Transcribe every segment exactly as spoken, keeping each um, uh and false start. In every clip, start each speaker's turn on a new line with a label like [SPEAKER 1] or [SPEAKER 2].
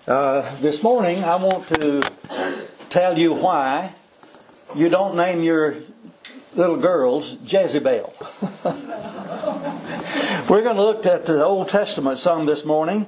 [SPEAKER 1] Uh, this morning I want to tell you why you don't name your little girls Jezebel. We're going to look at the Old Testament some this morning,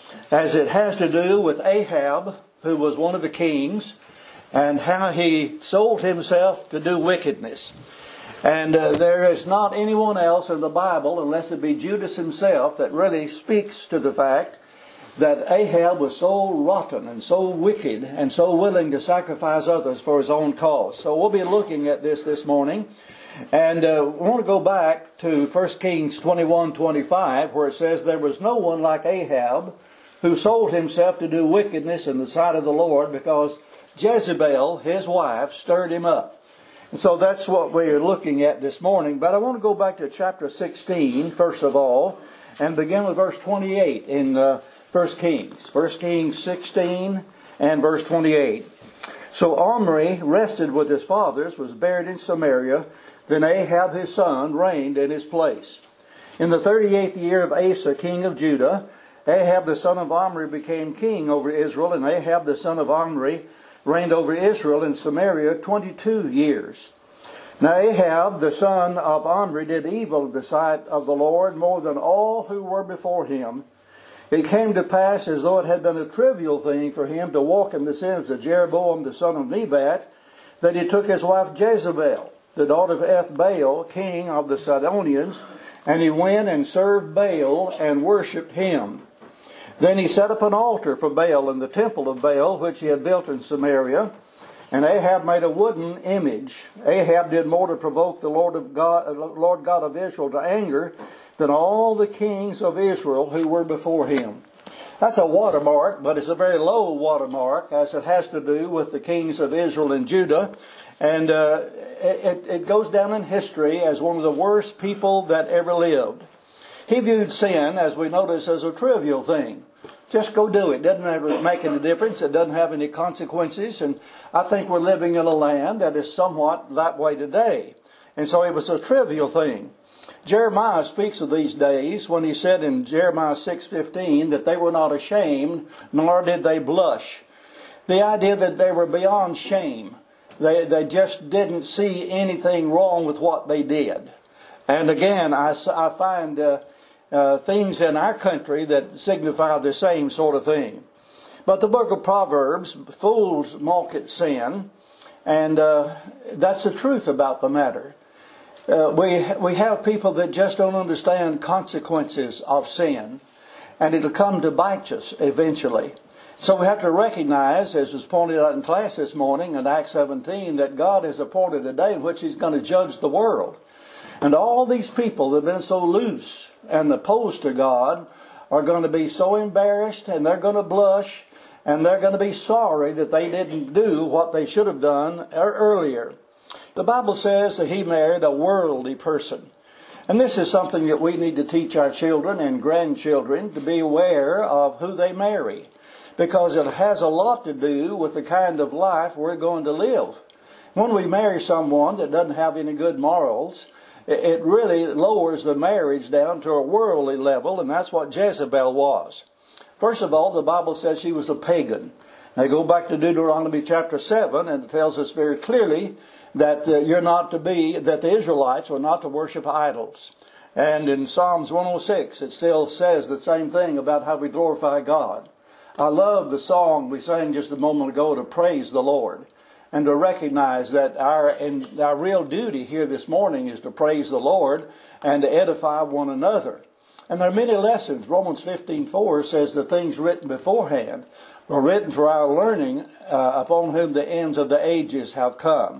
[SPEAKER 1] as it has to do with Ahab, who was one of the kings, and how he sold himself to do wickedness. And uh, there is not anyone else in the Bible, unless it be Judas himself, that really speaks to the fact that Ahab was so rotten and so wicked and so willing to sacrifice others for his own cause. So we'll be looking at this this morning. And uh, we want to go back to First Kings twenty-one twenty-five, where it says, "There was no one like Ahab, who sold himself to do wickedness in the sight of the Lord, because Jezebel, his wife, stirred him up." And so that's what we're looking at this morning. But I want to go back to chapter sixteen, first of all, and begin with verse twenty-eight in uh, First Kings. First Kings sixteen and verse twenty-eight. "So Omri rested with his fathers, was buried in Samaria. Then Ahab his son reigned in his place. In the thirty-eighth year of Asa, king of Judah, Ahab the son of Omri became king over Israel, and Ahab the son of Omri reigned over Israel in Samaria twenty-two years. Now Ahab the son of Omri did evil in the sight of the Lord more than all who were before him. It came to pass, as though it had been a trivial thing for him to walk in the sins of Jeroboam the son of Nebat, that he took his wife Jezebel, the daughter of Ethbaal, king of the Sidonians, and he went and served Baal and worshipped him. Then he set up an altar for Baal in the temple of Baal, which he had built in Samaria. And Ahab made a wooden image. Ahab did more to provoke the Lord of God, Lord God of Israel to anger than all the kings of Israel who were before him." That's a watermark, but it's a very low watermark, as it has to do with the kings of Israel and Judah. And uh, it, it goes down in history as one of the worst people that ever lived. He viewed sin, as we notice, as a trivial thing. Just go do it. Doesn't ever make any difference. It doesn't have any consequences. And I think we're living in a land that is somewhat that way today. And so it was a trivial thing. Jeremiah speaks of these days when he said in Jeremiah six fifteen that they were not ashamed, nor did they blush. The idea that they were beyond shame. They, they just didn't see anything wrong with what they did. And again, I, I find uh, uh, things in our country that signify the same sort of thing. But the book of Proverbs, fools mock at sin, and uh, that's the truth about the matter. Uh, we we have people that just don't understand consequences of sin, and it'll come to bite us eventually. So we have to recognize, as was pointed out in class this morning in Acts seventeen, that God has appointed a day in which He's going to judge the world. And all these people that have been so loose and opposed to God are going to be so embarrassed, and they're going to blush, and they're going to be sorry that they didn't do what they should have done earlier. The Bible says that he married a worldly person. And this is something that we need to teach our children and grandchildren, to be aware of who they marry, because it has a lot to do with the kind of life we're going to live. When we marry someone that doesn't have any good morals, it really lowers the marriage down to a worldly level, and that's what Jezebel was. First of all, the Bible says she was a pagan. Now go back to Deuteronomy chapter seven, and it tells us very clearly that uh, you're not to be, that the Israelites were not to worship idols. And in Psalms one oh six, it still says the same thing about how we glorify God. I love the song we sang just a moment ago, to praise the Lord, and to recognize that our and our real duty here this morning is to praise the Lord and to edify one another. And there are many lessons. Romans fifteen four says the things written beforehand were written for our learning, uh, upon whom the ends of the ages have come.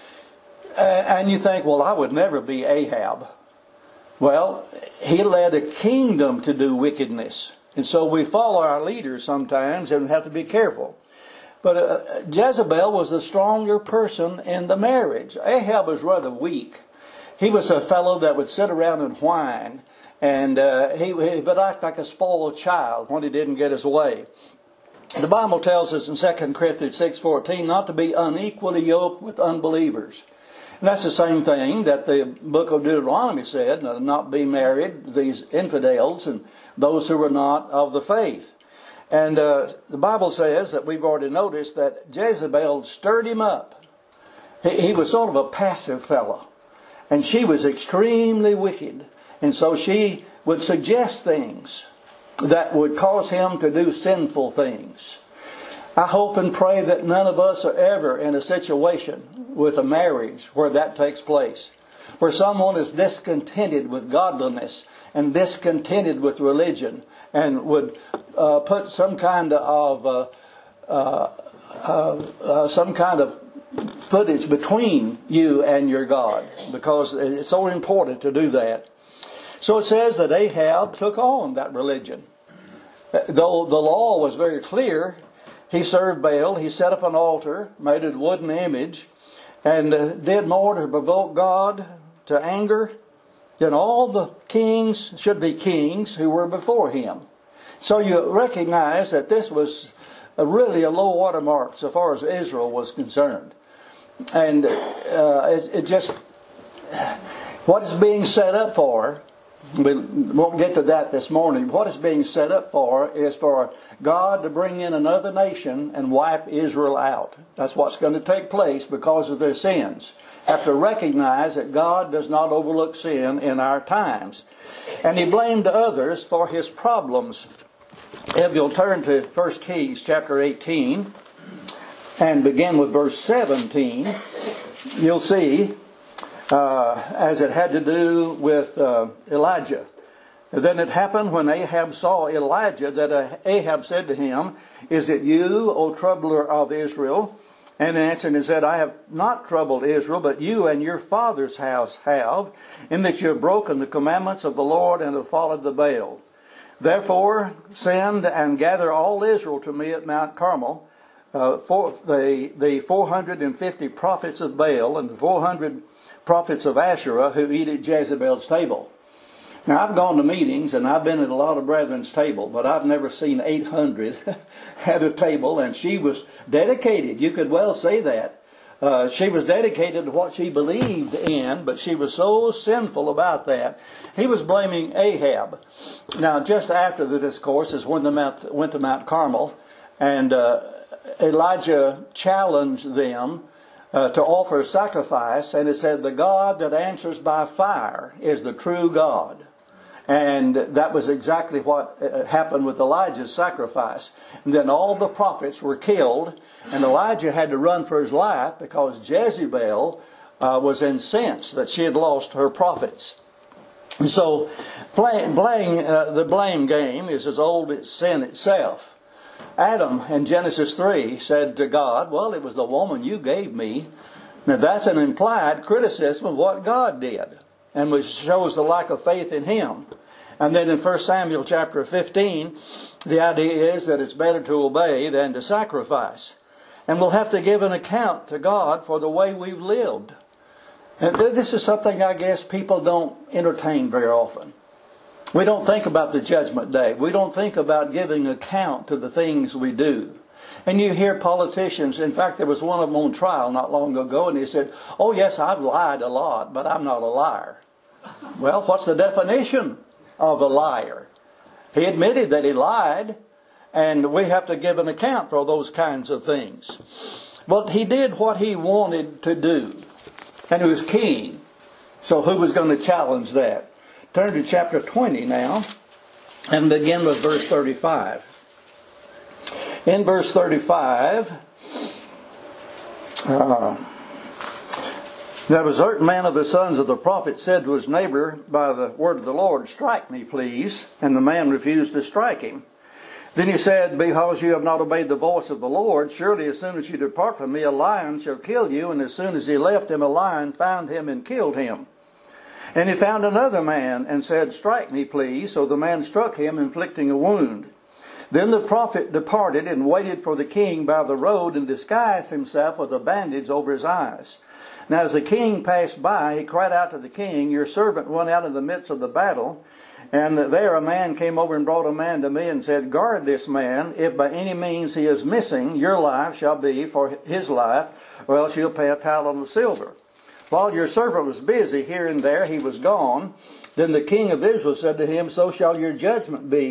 [SPEAKER 1] Uh, and you think, well, I would never be Ahab. Well, he led a kingdom to do wickedness. And so we follow our leaders sometimes and have to be careful. But uh, Jezebel was the stronger person in the marriage. Ahab was rather weak. He was a fellow that would sit around and whine, and uh, he, he would act like a spoiled child when he didn't get his way. The Bible tells us in Second Corinthians six fourteen not to be unequally yoked with unbelievers. And that's the same thing that the book of Deuteronomy said, not be married, these infidels and those who were not of the faith. And uh, the Bible says that we've already noticed that Jezebel stirred him up. He, he was sort of a passive fellow. And she was extremely wicked. And so she would suggest things that would cause him to do sinful things. I hope and pray that none of us are ever in a situation with a marriage where that takes place. Where someone is discontented with godliness and discontented with religion and would uh, put some kind of uh, uh, uh, uh, some kind of footage between you and your God, because it's so important to do that. So it says that Ahab took on that religion. Though the law was very clear, he served Baal, he set up an altar, made a wooden image, and uh, did more to provoke God to anger than all the kings, should be kings, who were before him. So you recognize that this was a really a low watermark so far as Israel was concerned. And uh, it, it just, what is being set up for, we won't get to that this morning, what is being set up for is for God to bring in another nation and wipe Israel out. That's what's going to take place because of their sins. Have to recognize that God does not overlook sin in our times. And he blamed others for his problems. If you'll turn to First Kings chapter eighteen and begin with verse seventeen, you'll see uh, as it had to do with uh, Elijah. Then it happened when Ahab saw Elijah that uh, Ahab said to him, "Is it you, O troubler of Israel?" And in answer he said, "I have not troubled Israel, but you and your father's house have, in that you have broken the commandments of the Lord and have followed the Baal. Therefore send and gather all Israel to me at Mount Carmel, uh, for the, the four hundred fifty prophets of Baal and the four hundred prophets of Asherah who eat at Jezebel's table." Now I've gone to meetings and I've been at a lot of brethren's table, but I've never seen eight hundred at a table, and she was dedicated. You could well say that. Uh, she was dedicated to what she believed in, but she was so sinful about that. He was blaming Ahab. Now, just after the discourse is when they went to Mount Carmel, and uh, Elijah challenged them uh, to offer a sacrifice, and it said, "The God that answers by fire is the true God." And that was exactly what happened with Elijah's sacrifice. And then all the prophets were killed, and Elijah had to run for his life because Jezebel uh, was incensed that she had lost her prophets. And so play, playing uh, the blame game is as old as sin itself. Adam in Genesis three said to God, "Well, it was the woman you gave me." Now that's an implied criticism of what God did, and which shows the lack of faith in him. And then in First Samuel chapter fifteen, the idea is that it's better to obey than to sacrifice. And we'll have to give an account to God for the way we've lived. And this is something I guess people don't entertain very often. We don't think about the judgment day. We don't think about giving account to the things we do. And you hear politicians, in fact there was one of them on trial not long ago, and he said, "Oh yes, I've lied a lot, but I'm not a liar." Well, what's the definition of a liar? He admitted that he lied, and we have to give an account for those kinds of things. But he did what he wanted to do, and he was king. So who was going to challenge that? Turn to chapter twenty now, and begin with verse thirty-five. In verse thirty-five, uh, "There was a certain man of the sons of the prophet said to his neighbor by the word of the Lord, 'Strike me, please.' And the man refused to strike him. Then he said, 'Because you have not obeyed the voice of the Lord, surely as soon as you depart from me, a lion shall kill you.' And as soon as he left him, a lion found him and killed him. And he found another man and said, 'Strike me, please.' So the man struck him, inflicting a wound. Then the prophet departed and waited for the king by the road and disguised himself with a bandage over his eyes. Now as the king passed by, he cried out to the king, 'Your servant went out in the midst of the battle, and there a man came over and brought a man to me and said, Guard this man. If by any means he is missing, your life shall be for his life, or else you'll pay a talent of silver.' While your servant was busy here and there, he was gone. Then the king of Israel said to him, 'So shall your judgment be.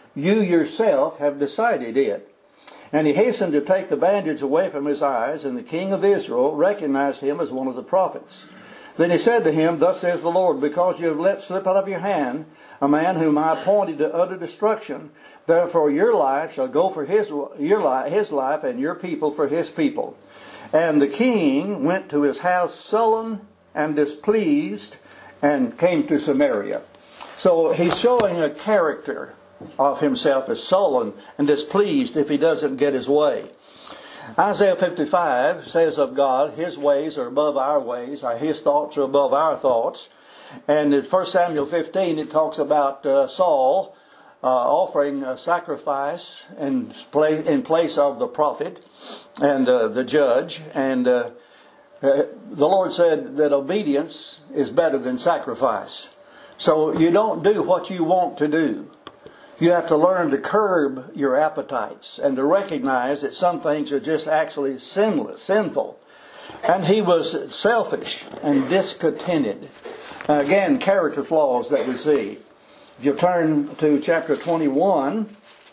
[SPEAKER 1] You yourself have decided it. And he hastened to take the bandage away from his eyes, and the king of Israel recognized him as one of the prophets. Then he said to him, Thus says the Lord, because you have let slip out of your hand a man whom I appointed to utter destruction, therefore your life shall go for his, your life, his life, and your people for his people. And the king went to his house sullen and displeased, and came to Samaria. So he's showing a character of himself as sullen and displeased if he doesn't get his way. Isaiah fifty-five says of God, His ways are above our ways, His thoughts are above our thoughts. And in First Samuel fifteen it talks about uh, Saul uh, offering a sacrifice in place, in place of the prophet and uh, the judge. And uh, uh, the Lord said that obedience is better than sacrifice. So you don't do what you want to do. You have to learn to curb your appetites and to recognize that some things are just actually sinless, sinful. And he was selfish and discontented. Again, character flaws that we see. If you turn to chapter twenty-one,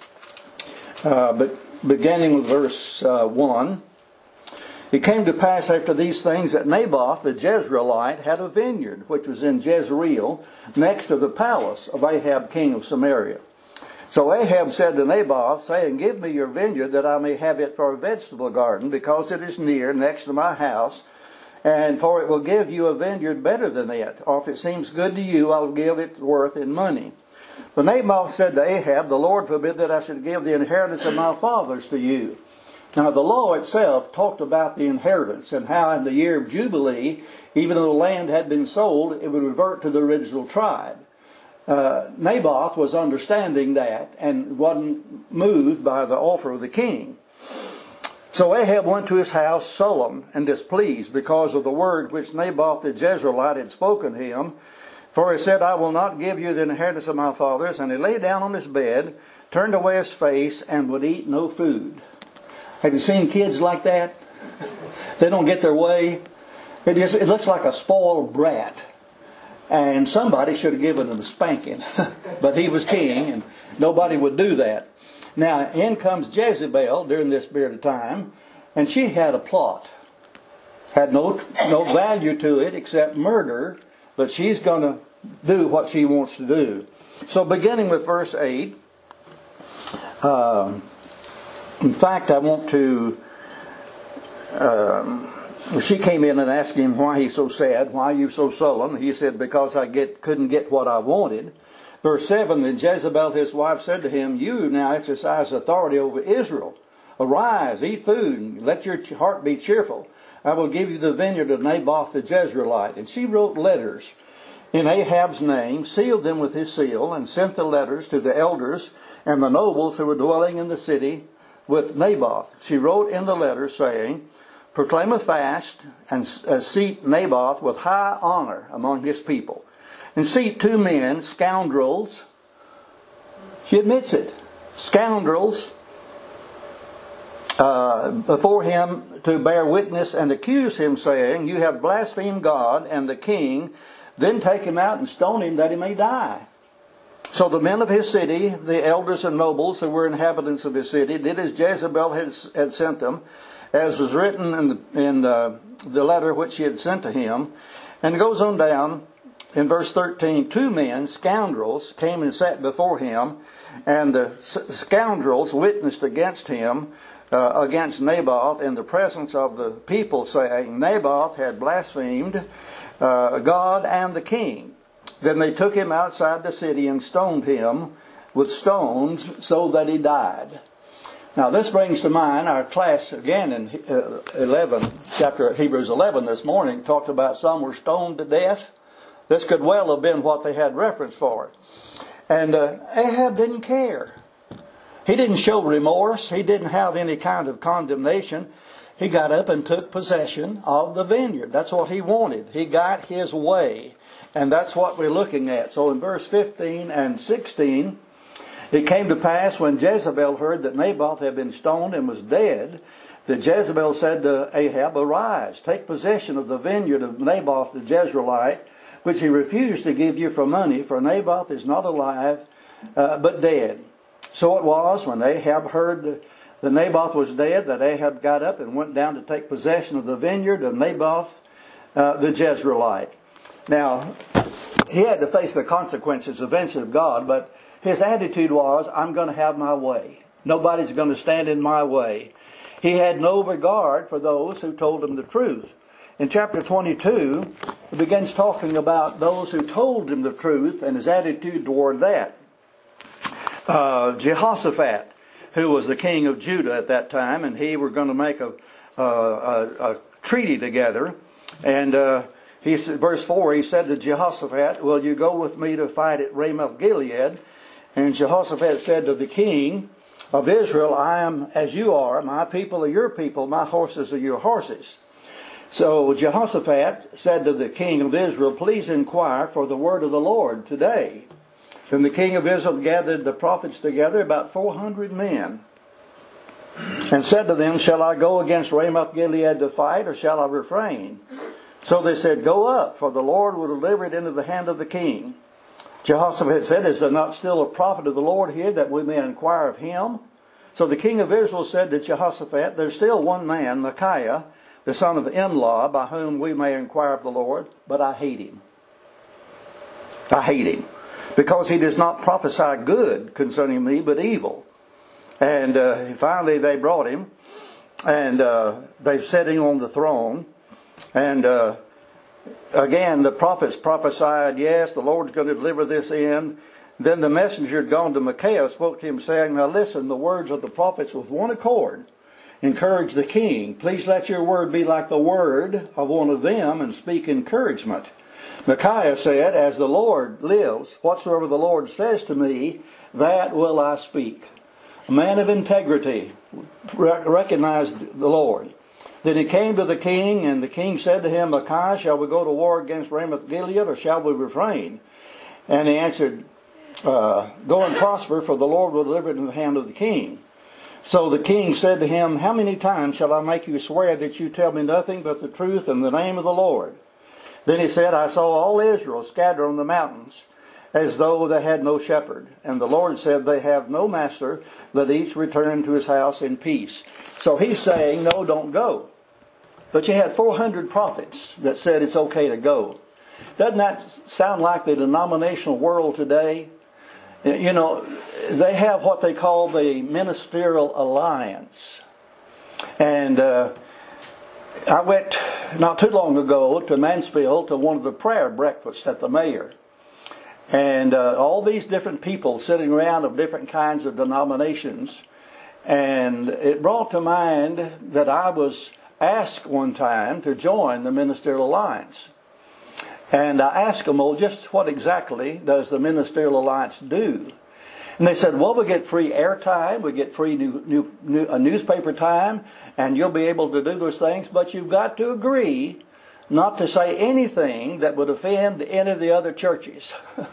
[SPEAKER 1] uh, but beginning with verse uh, one. It came to pass after these things that Naboth the Jezreelite had a vineyard, which was in Jezreel, next to the palace of Ahab king of Samaria. So Ahab said to Naboth, saying, Give me your vineyard, that I may have it for a vegetable garden, because it is near, next to my house, and for it will give you a vineyard better than it. Or if it seems good to you, I'll give it worth in money. But Naboth said to Ahab, The Lord forbid that I should give the inheritance of my fathers to you. Now the law itself talked about the inheritance, and how in the year of Jubilee, even though the land had been sold, it would revert to the original tribe. Uh, Naboth was understanding that and wasn't moved by the offer of the king. So Ahab went to his house sullen and displeased because of the word which Naboth the Jezreelite had spoken to him. For he said, I will not give you the inheritance of my fathers. And he lay down on his bed, turned away his face, and would eat no food. Have you seen kids like that? They don't get their way. It, just, it looks like a spoiled brat. And somebody should have given him a spanking. But he was king, and nobody would do that. Now, in comes Jezebel during this period of time, and she had a plot. Had no, no value to it except murder, but she's going to do what she wants to do. So beginning with verse eight, um, in fact, I want to... Um, She came in and asked him why he's so sad, why are you so sullen? He said, because I get, couldn't get what I wanted. Verse seven, then Jezebel his wife said to him, You now exercise authority over Israel. Arise, eat food, and let your heart be cheerful. I will give you the vineyard of Naboth the Jezreelite. And she wrote letters in Ahab's name, sealed them with his seal, and sent the letters to the elders and the nobles who were dwelling in the city with Naboth. She wrote in the letters, saying, Proclaim a fast, and uh, seat Naboth with high honor among his people. And seat two men, scoundrels. She admits it. Scoundrels uh, before him to bear witness and accuse him, saying, You have blasphemed God and the king. Then take him out and stone him that he may die. So the men of his city, the elders and nobles who were inhabitants of his city, did as Jezebel had, had sent them, as was written in, the, in uh, the letter which she had sent to him. And it goes on down in verse thirteen, two men, scoundrels, came and sat before him, and the scoundrels witnessed against him, uh, against Naboth, in the presence of the people, saying, Naboth had blasphemed uh, God and the king. Then they took him outside the city and stoned him with stones so that he died. Now this brings to mind our class again in eleven, chapter Hebrews eleven this morning, talked about some were stoned to death. This could well have been what they had reference for. And uh, Ahab didn't care. He didn't show remorse. He didn't have any kind of condemnation. He got up and took possession of the vineyard. That's what he wanted. He got his way. And that's what we're looking at. So in verse fifteen and sixteen, it came to pass when Jezebel heard that Naboth had been stoned and was dead, that Jezebel said to Ahab, Arise, take possession of the vineyard of Naboth the Jezreelite, which he refused to give you for money, for Naboth is not alive, uh, but dead. So it was when Ahab heard that the Naboth was dead, that Ahab got up and went down to take possession of the vineyard of Naboth uh, the Jezreelite. Now, he had to face the consequences eventually of God, but his attitude was, I'm going to have my way. Nobody's going to stand in my way. He had no regard for those who told him the truth. In chapter twenty-two, it begins talking about those who told him the truth and his attitude toward that. Uh, Jehoshaphat, who was the king of Judah at that time, and he were going to make a, uh, a, a treaty together. And uh, he verse four, he said to Jehoshaphat, will you go with me to fight at Ramoth Gilead? And Jehoshaphat said to the king of Israel, I am as you are, my people are your people, my horses are your horses. So Jehoshaphat said to the king of Israel, please inquire for the word of the Lord today. Then the king of Israel gathered the prophets together, about four hundred men, and said to them, shall I go against Ramoth Gilead to fight, or shall I refrain? So they said, go up, for the Lord will deliver it into the hand of the king. Jehoshaphat said, is there not still a prophet of the Lord here, that we may inquire of him? So the king of Israel said to Jehoshaphat, there's still one man, Micaiah, the son of Imlah, by whom we may inquire of the Lord, but I hate him. I hate him, because he does not prophesy good concerning me, but evil. And uh, finally they brought him, and uh, they set him on the throne. And uh, again, the prophets prophesied, yes, the Lord's going to deliver this in. Then the messenger had gone to Micaiah, spoke to him, saying, now listen, the words of the prophets with one accord encourage the king. Please let your word be like the word of one of them, and speak encouragement. Micaiah said, as the Lord lives, whatsoever the Lord says to me, that will I speak. A man of integrity recognized the Lord. Then he came to the king, and the king said to him, Micaiah, shall we go to war against Ramoth Gilead, or shall we refrain? And he answered, uh, go and prosper, for the Lord will deliver it in the hand of the king. So the king said to him, how many times shall I make you swear that you tell me nothing but the truth in the name of the Lord? Then he said, I saw all Israel scattered on the mountains, as though they had no shepherd. And the Lord said, they have no master, let each return to his house in peace. So he's saying, no, don't go. But you had four hundred prophets that said it's okay to go. Doesn't that sound like the denominational world today? You know, they have what they call the Ministerial Alliance. And uh, I went not too long ago to Mansfield to one of the prayer breakfasts at the mayor. And uh, all these different people sitting around of different kinds of denominations. And it brought to mind that I was asked one time to join the Ministerial Alliance. And I asked them, well, just what exactly does the Ministerial Alliance do? And they said, well, we get free airtime, we get free new, new, new, uh, newspaper time, and you'll be able to do those things, but you've got to agree not to say anything that would offend any of the other churches.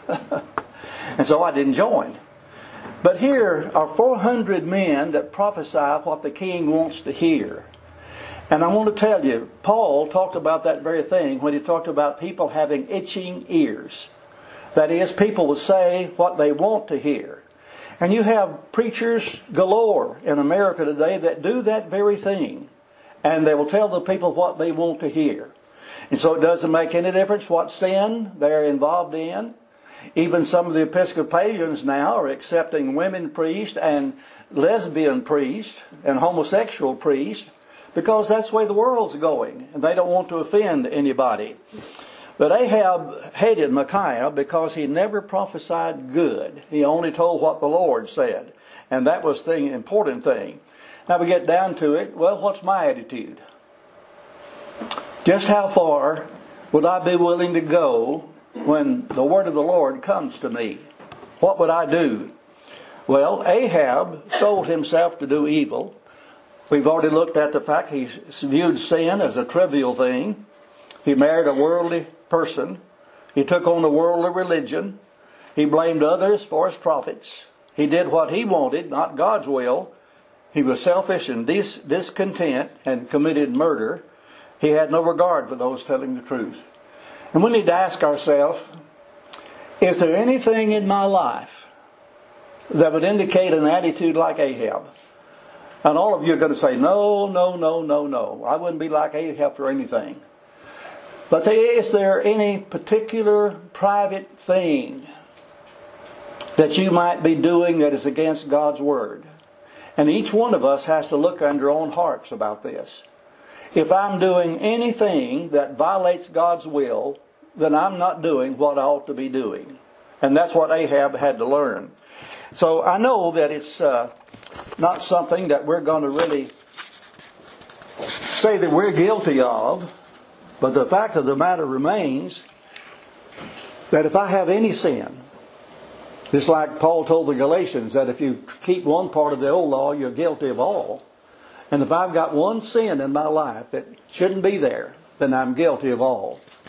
[SPEAKER 1] And so I didn't join. But here are four hundred men that prophesy what the king wants to hear. And I want to tell you, Paul talked about that very thing when he talked about people having itching ears. That is, people will say what they want to hear. And you have preachers galore in America today that do that very thing. And they will tell the people what they want to hear. And so it doesn't make any difference what sin they're involved in. Even some of the Episcopalians now are accepting women priests and lesbian priests and homosexual priests, because that's the way the world's going, and they don't want to offend anybody. But Ahab hated Micaiah because he never prophesied good. He only told what the Lord said, and that was the important thing. Now we get down to it. Well, what's my attitude? Just how far would I be willing to go when the word of the Lord comes to me? What would I do? Well, Ahab sold himself to do evil. We've already looked at the fact he viewed sin as a trivial thing. He married a worldly person. He took on a worldly religion. He blamed others for his profits. He did what he wanted, not God's will. He was selfish and dis- discontent and committed murder. He had no regard for those telling the truth. And we need to ask ourselves, is there anything in my life that would indicate an attitude like Ahab. And all of you are going to say, no, no, no, no, no. I wouldn't be like Ahab for anything. But is there any particular private thing that you might be doing that is against God's Word? And each one of us has to look under our own hearts about this. If I'm doing anything that violates God's will, then I'm not doing what I ought to be doing. And that's what Ahab had to learn. So I know that it's uh, not something that we're going to really say that we're guilty of. But the fact of the matter remains that if I have any sin, just like Paul told the Galatians, that if you keep one part of the old law, you're guilty of all. And if I've got one sin in my life that shouldn't be there, then I'm guilty of all.